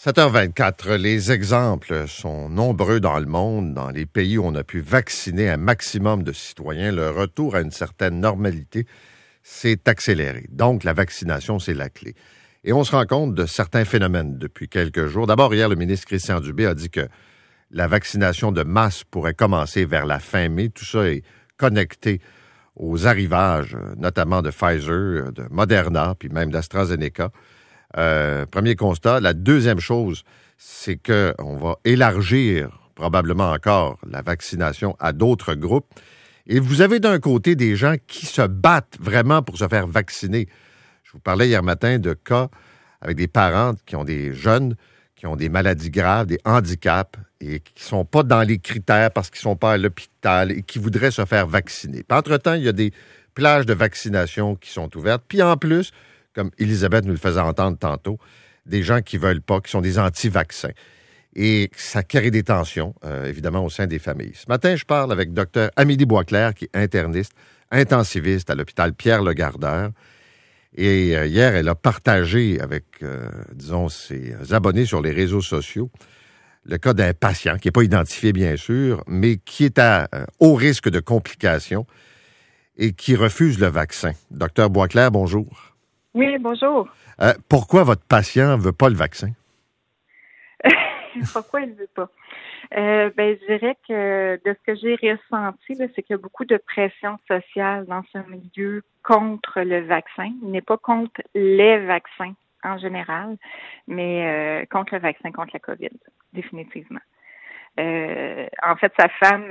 7h24, les exemples sont nombreux dans le monde, dans les pays où on a pu vacciner un maximum de citoyens. Le retour à une certaine normalité s'est accéléré. Donc, la vaccination, c'est la clé. Et on se rend compte de certains phénomènes depuis quelques jours. D'abord, hier, le ministre Christian Dubé a dit que la vaccination de masse pourrait commencer vers la fin mai. Tout ça est connecté aux arrivages, notamment de Pfizer, de Moderna, puis même d'AstraZeneca. Premier constat. La deuxième chose, c'est qu'on va élargir probablement encore la vaccination à d'autres groupes. Et vous avez d'un côté des gens qui se battent vraiment pour se faire vacciner. Je vous parlais hier matin de cas avec des parents qui ont des jeunes, qui ont des maladies graves, des handicaps, et qui ne sont pas dans les critères parce qu'ils ne sont pas à l'hôpital et qui voudraient se faire vacciner. Puis entre-temps, il y a des plages de vaccination qui sont ouvertes. Puis en plus, comme Elisabeth nous le faisait entendre tantôt, des gens qui ne veulent pas, qui sont des anti-vaccins. Et ça crée des tensions, évidemment, au sein des familles. Ce matin, je parle avec Dr Amélie Boisclair, qui est interniste, intensiviste à l'hôpital Pierre-Legardeur. Et hier, elle a partagé avec, ses abonnés sur les réseaux sociaux le cas d'un patient qui n'est pas identifié, bien sûr, mais qui est à haut risque de complications et qui refuse le vaccin. Docteur Boisclair, bonjour. Oui, bonjour. Pourquoi votre patient ne veut pas le vaccin? Pourquoi il ne veut pas? Je dirais que de ce que j'ai ressenti, là, c'est qu'il y a beaucoup de pression sociale dans ce milieu contre le vaccin. Il n'est pas contre les vaccins en général, mais contre le vaccin, contre la COVID, définitivement. En fait, sa femme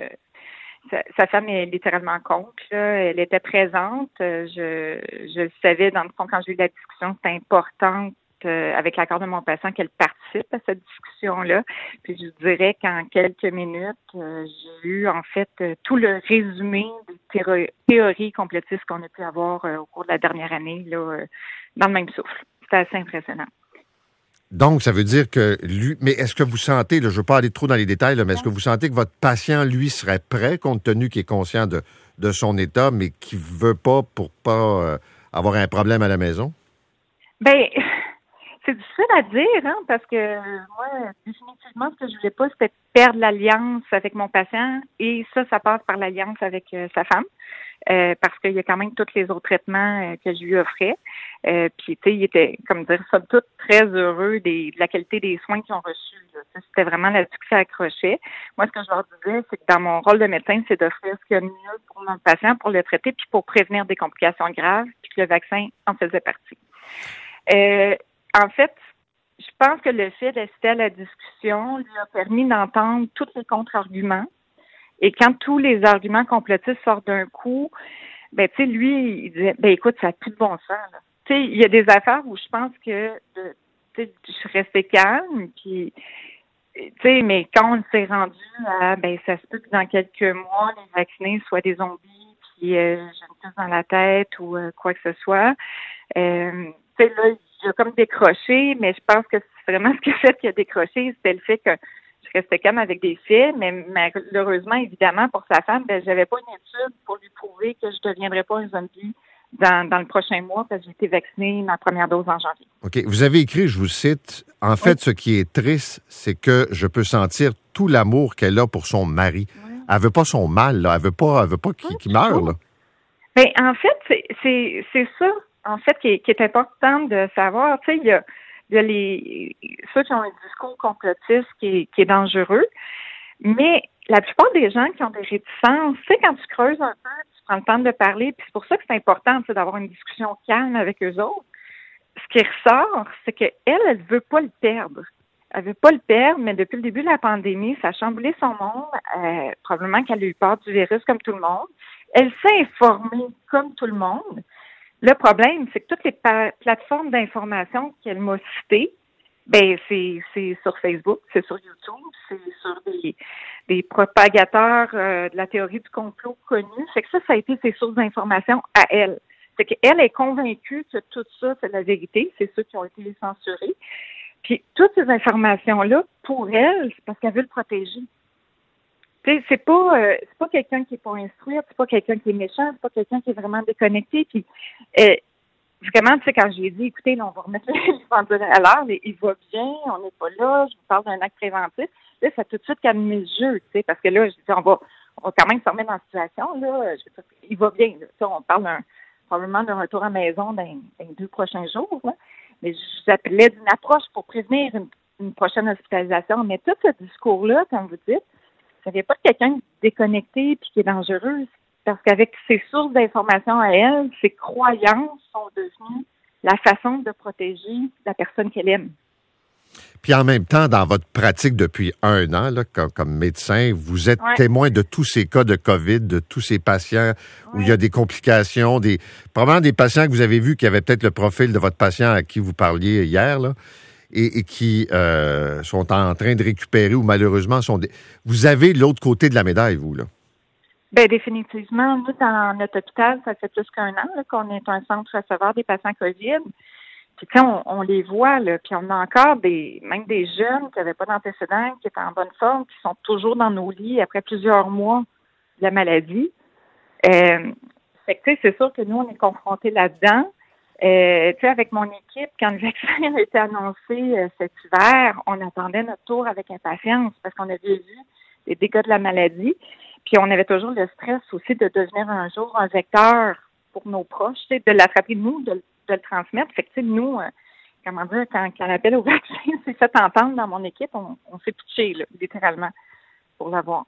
est littéralement contre. Là. Elle était présente. Je le savais, dans le fond, quand j'ai eu la discussion, c'était important avec l'accord de mon patient qu'elle participe à cette discussion-là. Puis je dirais qu'en quelques minutes, j'ai eu en fait tout le résumé des théories complotistes qu'on a pu avoir au cours de la dernière année là, dans le même souffle. C'était assez impressionnant. Donc, ça veut dire que lui... Mais est-ce que vous sentez, là, je ne veux pas aller trop dans les détails, là, mais est-ce que vous sentez que votre patient, lui, serait prêt, compte tenu qu'il est conscient de son état, mais qui ne veut pas pour pas avoir un problème à la maison? Bien, c'est difficile à dire, hein, parce que moi, définitivement, ce que je voulais pas, c'était perdre l'alliance avec mon patient, et ça passe par l'alliance avec sa femme. Parce qu'il y a quand même tous les autres traitements que je lui offrais. Puis, tu sais, il était, comme dire, somme toute, très heureux de la qualité des soins qu'ils ont reçus. Là. C'était vraiment là-dessus que ça accrochait. Moi, ce que je leur disais, c'est que dans mon rôle de médecin, c'est d'offrir ce qu'il y a de mieux pour mon patient, pour le traiter, puis pour prévenir des complications graves, puis que le vaccin en faisait partie. En fait, je pense que le fait d'assister à la discussion lui a permis d'entendre tous les contre-arguments. Et quand tous les arguments complotistes sortent d'un coup, ben tu sais, lui, il disait, ben écoute, ça n'a plus de bon sens. Tu sais, il y a des affaires où je pense que, tu sais, je suis restée calme, puis, tu sais, mais quand on s'est rendu à, ben ça se peut que dans quelques mois, les vaccinés soient des zombies, puis j'ai une puce dans la tête ou quoi que ce soit. Tu sais, là, il a comme décroché, mais je pense que c'est vraiment ce qui a fait qu'il a décroché, c'était le fait que je restais calme avec des faits, mais malheureusement, évidemment, pour sa femme, ben, j'avais pas une étude pour lui prouver que je ne deviendrais pas un zombie dans le prochain mois parce que j'ai été vaccinée ma première dose en janvier. OK. Vous avez écrit, je vous cite, « En fait, ce qui est triste, c'est que je peux sentir tout l'amour qu'elle a pour son mari. Oui. Elle veut pas son mal, là. Elle veut pas qu'il meure, là. » Ben, en fait, c'est ça, en fait, qui est important de savoir. Tu sais, il y a ceux qui ont un discours complotiste qui est dangereux, mais la plupart des gens qui ont des réticences, tu sais, quand tu creuses un peu, tu prends le temps de parler, puis c'est pour ça que c'est important, tu sais, d'avoir une discussion calme avec eux autres. Ce qui ressort, c'est qu'elle veut pas le perdre. Elle veut pas le perdre, mais depuis le début de la pandémie, ça a chamboulé son monde. Probablement qu'elle a eu peur du virus comme tout le monde. Elle s'est informée comme tout le monde. Le problème, c'est que toutes les plateformes d'information qu'elle m'a citées, ben c'est sur Facebook, c'est sur YouTube, c'est sur des propagateurs de la théorie du complot connus. C'est que ça a été ses sources d'information à elle. C'est qu'elle est convaincue que tout ça, c'est la vérité. C'est ceux qui ont été censurés. Puis toutes ces informations-là, pour elle, c'est parce qu'elle veut le protéger. Tu sais, c'est pas quelqu'un qui est pas instruit, c'est pas quelqu'un qui est méchant, c'est pas quelqu'un qui est vraiment déconnecté. Puis vraiment, tu sais, quand j'ai dit, écoutez, là, on va remettre les pendules à l'heure, il va bien, on n'est pas là, je vous parle d'un acte préventif. Là, ça a tout de suite calmé le jeu, tu sais, parce que là, je dis, on va quand même se remettre dans la situation, là. Il va bien, là. Ça, on parle probablement d'un retour à la maison dans les 2 prochains jours, là. Mais j'appelais d'une approche pour prévenir une prochaine hospitalisation. Mais tout ce discours-là, comme vous dites, ça vient pas de quelqu'un de déconnecté puis qui est dangereux. Parce qu'avec ses sources d'information à elle, ses croyances sont devenues la façon de protéger la personne qu'elle aime. Puis en même temps, dans votre pratique depuis 1 an, là, comme médecin, vous êtes témoin de tous ces cas de COVID, de tous ces patients où il y a des complications, probablement des patients que vous avez vus qui avaient peut-être le profil de votre patient à qui vous parliez hier, là, et qui sont en train de récupérer ou malheureusement Vous avez l'autre côté de la médaille, vous, là. Bien, définitivement. Nous, dans notre hôpital, ça fait plus qu'1 an là, qu'on est un centre receveur des patients COVID. Puis quand on les voit, là, puis on a encore même des jeunes qui n'avaient pas d'antécédents, qui étaient en bonne forme, qui sont toujours dans nos lits après plusieurs mois de la maladie. Fait que, tu sais, c'est sûr que nous, on est confrontés là-dedans. Tu sais, avec mon équipe, quand le vaccin a été annoncé cet hiver, on attendait notre tour avec impatience parce qu'on avait vu les dégâts de la maladie. Puis on avait toujours le stress aussi de devenir un jour un vecteur pour nos proches, tu sais, de l'attraper de nous, de le transmettre. Fait que, tu sais, nous, comment dire, quand l'appel au vaccin s'est fait entendre dans mon équipe, on s'est pitché, là, littéralement, pour l'avoir.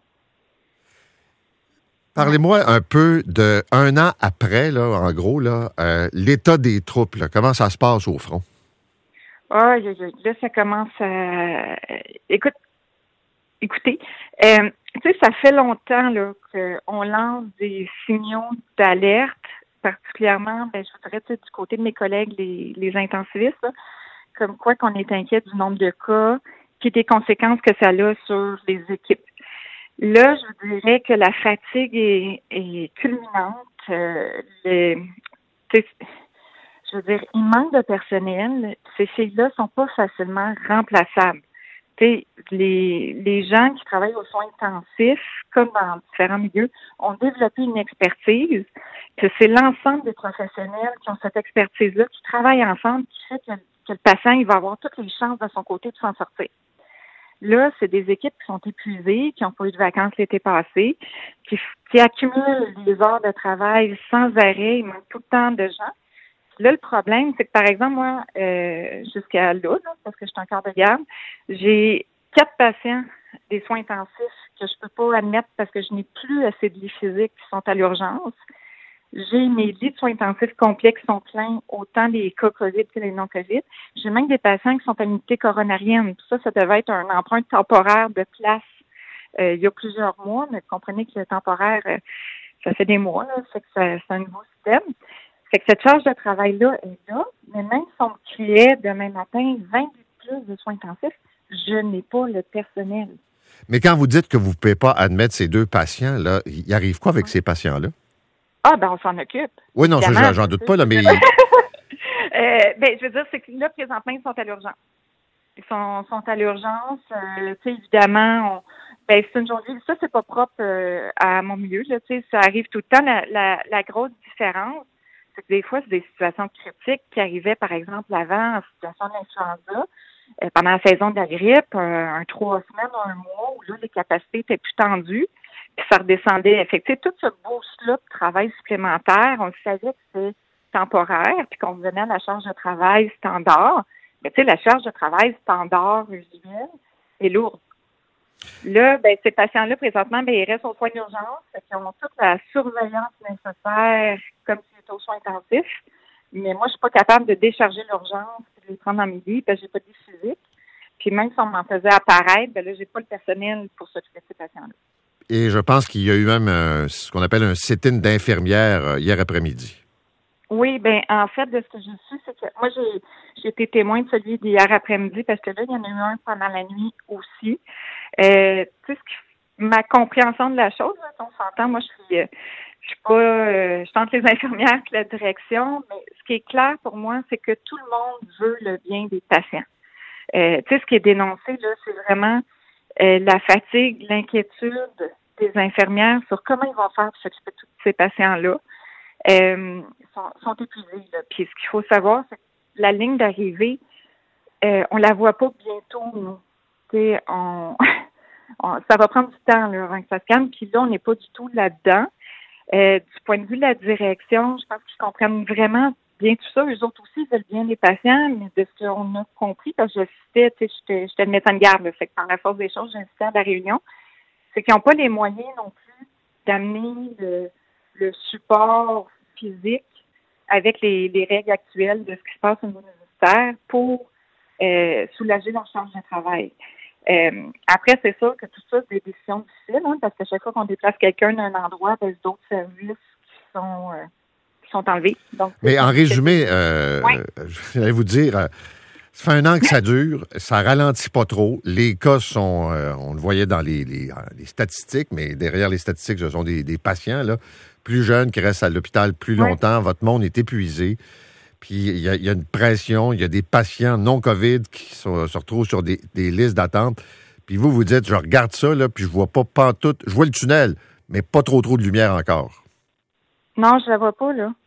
Parlez-moi un peu de 1 an après, là, en gros, là, l'état des troupes, là, comment ça se passe au front? Ah, là, ça commence à... Écoutez, tu sais, ça fait longtemps là qu'on lance des signaux d'alerte, particulièrement, je voudrais dire du côté de mes collègues, les intensivistes, là, comme quoi qu'on est inquiet du nombre de cas, puis des conséquences que ça a sur les équipes. Là, je vous dirais que la fatigue est culminante. Je veux dire, il manque de personnel. Ces filles-là sont pas facilement remplaçables. Les gens qui travaillent aux soins intensifs, comme dans différents milieux, ont développé une expertise, que c'est l'ensemble des professionnels qui ont cette expertise-là, qui travaillent ensemble, qui fait que le patient il va avoir toutes les chances de son côté de s'en sortir. Là, c'est des équipes qui sont épuisées, qui n'ont pas eu de vacances l'été passé, qui accumulent des heures de travail sans arrêt, il manque tout le temps de gens. Là, le problème, c'est que, par exemple, moi, jusqu'à là, parce que je suis en quart de garde, j'ai 4 patients des soins intensifs que je peux pas admettre parce que je n'ai plus assez de lits physiques qui sont à l'urgence. J'ai mes lits de soins intensifs complets qui sont pleins, autant les cas COVID que les non-COVID. J'ai même des patients qui sont à l'unité coronarienne. Tout ça, ça devait être un emprunt temporaire de place il y a plusieurs mois, mais vous comprenez que le temporaire, ça fait des mois, là, c'est un nouveau système. Fait que cette charge de travail-là est là, mais même si on me criait demain matin 20 plus de soins intensifs, je n'ai pas le personnel. Mais quand vous dites que vous ne pouvez pas admettre ces 2 patients, là, il arrive quoi avec ces patients-là? Ah, ben on s'en occupe. Oui, non, ça, j'en doute pas, là, mais... je veux dire, c'est que là, présentement, ils sont à l'urgence. Ils sont à l'urgence. Tu sais, évidemment, c'est une journée... Ça, c'est pas propre à mon milieu, là, tu sais, ça arrive tout le temps. La grosse différence, c'est que des fois, c'est des situations critiques qui arrivaient, par exemple, avant, en situation d'influenza, pendant la saison de la grippe, 3 semaines ou 1 mois, où là, les capacités étaient plus tendues, puis ça redescendait. Fait que, tout ce boost-là de travail supplémentaire, on savait que c'était temporaire, puis qu'on revenait à la charge de travail standard. Mais tu sais, la charge de travail standard usuelle est lourde. Là, ces patients-là, présentement, ils restent aux soins d'urgence. Ils ont toute la surveillance nécessaire comme s'ils étaient aux soins intensifs. Mais moi, je suis pas capable de décharger l'urgence et de les prendre en midi parce que j'ai pas de vie physique. Puis même si on m'en faisait apparaître, là, j'ai pas le personnel pour s'occuper de ces patients-là. Et je pense qu'il y a eu même ce qu'on appelle un sit-in d'infirmière hier après-midi. Oui, en fait, de ce que j'ai su, c'est que moi, j'ai été témoin de celui d'hier après-midi parce que là, il y en a eu un pendant la nuit aussi. Tu sais, ma compréhension de la chose, là, on s'entend, moi, je suis entre les infirmières et la direction, mais ce qui est clair pour moi, c'est que tout le monde veut le bien des patients. Tu sais, ce qui est dénoncé, là, c'est vraiment la fatigue, l'inquiétude des infirmières sur comment ils vont faire pour s'occuper de tous ces patients-là. sont épuisés. Là. Puis ce qu'il faut savoir, c'est que la ligne d'arrivée, on la voit pas bientôt, nous. Ça va prendre du temps là, avant que ça se calme. Puis là, on n'est pas du tout là-dedans. Du point de vue de la direction, je pense qu'ils comprennent vraiment bien tout ça. Eux autres aussi, ils veulent bien les patients, mais de ce qu'on a compris, parce que j'étais le médecin de garde, là, fait que par la force des choses, j'insistais à la réunion, c'est qu'ils n'ont pas les moyens non plus d'amener le support physique avec les règles actuelles de ce qui se passe au niveau universitaire pour soulager leur charge de travail. Après, c'est sûr que tout ça, c'est des décisions difficiles, hein, parce qu'à chaque fois qu'on déplace quelqu'un d'un endroit, il y a d'autres services qui sont enlevés. Donc, mais en résumé, je vais vous dire, ça fait 1 an que ça dure, ça ralentit pas trop. Les cas sont, on le voyait dans les statistiques, mais derrière les statistiques, ce sont des patients là, plus jeunes qui restent à l'hôpital plus longtemps. Votre monde est épuisé. Puis il y a une pression, il y a des patients non-COVID qui se retrouvent sur des listes d'attente. Puis vous dites, je regarde ça, là, puis je vois pas pantoute. Je vois le tunnel, mais pas trop de lumière encore. Non, je la vois pas, là.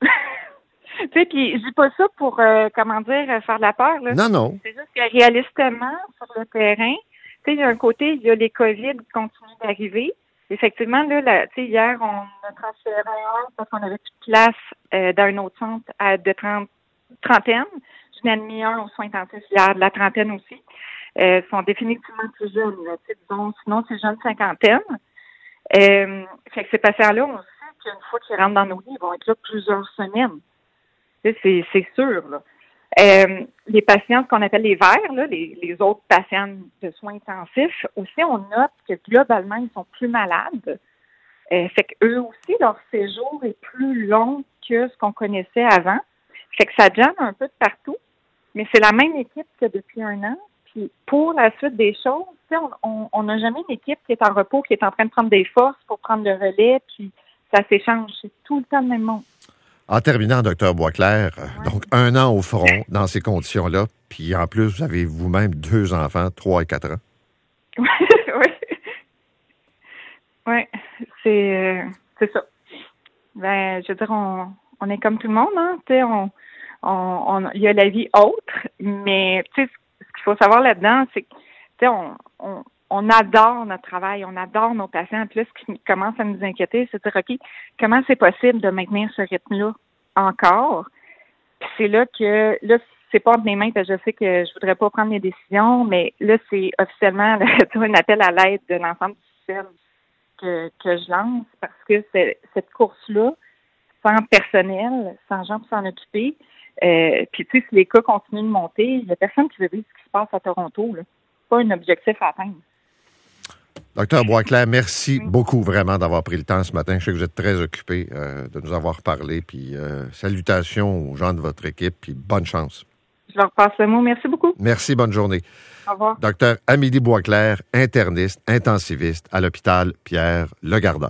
Tu sais, puis je dis pas ça pour, faire de la peur, là. Non. C'est juste que réalistement, sur le terrain, tu sais, il y a un côté, il y a les COVID qui continuent d'arriver. Effectivement, là, tu sais, hier, on a transféré un parce qu'on avait plus de place dans un autre centre de trentaine. J'en ai admis un aux soins intensifs hier, de la trentaine aussi. Sont définitivement plus jeunes, là, disons, sinon c'est jeune cinquantaine. Fait que ces patients-là, on sait qu'une fois qu'ils rentrent dans nos lits, ils vont être là plusieurs semaines. C'est sûr, là. Les patients, ce qu'on appelle les verts, là, les autres patients de soins intensifs, aussi, on note que globalement, ils sont plus malades. Fait qu'eux aussi, leur séjour est plus long que ce qu'on connaissait avant. Fait que ça jamme un peu de partout, mais c'est la même équipe que depuis 1 an. Puis pour la suite des choses, on n'a jamais une équipe qui est en repos, qui est en train de prendre des forces pour prendre le relais, puis ça s'échange. C'est tout le temps le même monde. En terminant, Dr Boisclair, donc 1 an au front dans ces conditions-là, puis en plus, vous avez vous-même 2 enfants, 3 et 4 ans. Oui. Oui, c'est ça. Ben, je veux dire, on est comme tout le monde, hein. Tu sais, il y a la vie autre, mais tu sais, ce qu'il faut savoir là-dedans, c'est que, tu sais, on adore notre travail, on adore nos patients. Puis là, ce qui commence à nous inquiéter, c'est de dire, OK, comment c'est possible de maintenir ce rythme-là encore? Puis c'est là que, c'est pas entre mes mains, parce que je sais que je voudrais pas prendre les décisions, mais là, c'est officiellement un appel à l'aide de l'ensemble du système que je lance, parce que cette course-là, sans personnel, sans gens pour s'en occuper, puis tu sais, si les cas continuent de monter, il n'y a personne qui veut vivre ce qui se passe à Toronto, là. C'est pas un objectif à atteindre. Docteur Boisclair, merci beaucoup vraiment d'avoir pris le temps ce matin. Je sais que vous êtes très occupé de nous avoir parlé. Puis salutations aux gens de votre équipe. Puis bonne chance. Je leur passe le mot. Merci beaucoup. Merci, bonne journée. Au revoir. Docteur Amélie Boisclair, interniste, intensiviste à l'hôpital Pierre-Legardeur.